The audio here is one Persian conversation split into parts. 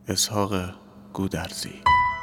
اسحاق گودرزی.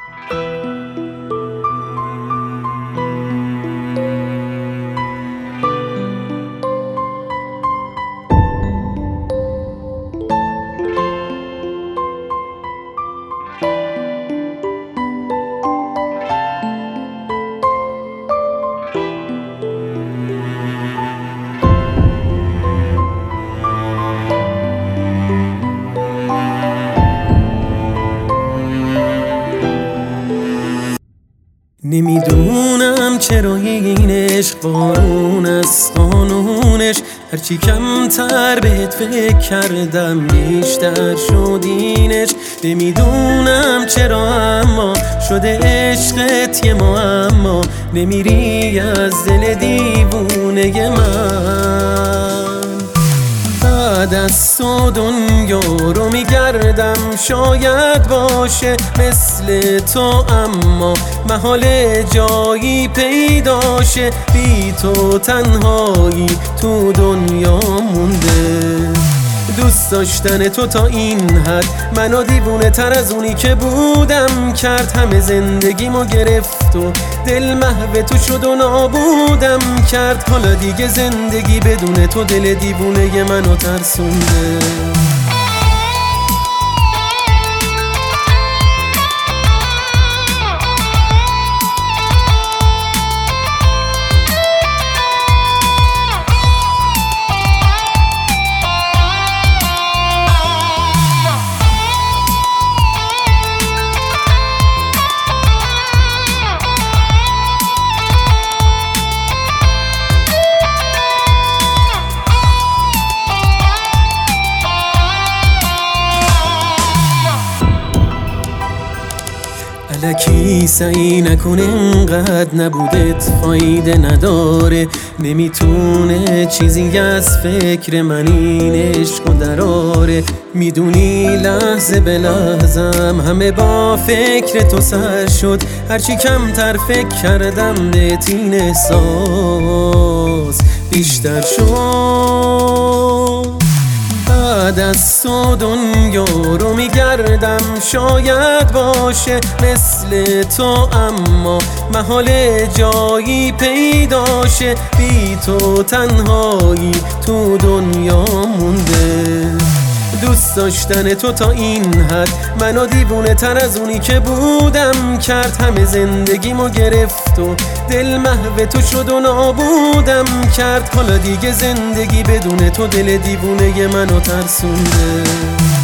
نمیدونم چرا این عشق بارون از قانونش، هرچی کمتر بهت فکر کردم بیشتر شد اینش. نمیدونم چرا اما شده عشقت یه معما، نمیری از دل دیوونه من. بعد از تو دنیا رو میگردم، شاید باشه مثل تو اما محال جایی پیداشه. بی تو تنهایی تو دنیا مونده. دوست داشتن تو تا این حد منو دیوونه تر از اونی که بودم کرد. همه زندگیمو گرفت و دل محو تو شد و نابودم کرد. حالا دیگه زندگی بدون تو دل دیوونه منو ترسونده. الکی سعی نکن اینقدر، نبودت فایده نداره. نمیتونه چیزی از فکر من این عشق و دراره. میدونی لحظه به لحظم همه با فکر تو سر شد. هرچی کمتر فکر کردم بهت این احساس بیشتر شد. بعد از تو دنیا رو میگردم، شاید باشه مثل تو اما محال جایی پیداشه. بی تو تنهایی تو دنیا مونده. دوست داشتن تو تا این حد منو دیوونه تر از اونی که بودم کرد. همه زندگیمو گرفت و دل محو تو شد و نابودم کرد. حالا دیگه زندگی بدون تو دل دیوونه منو ترسونده.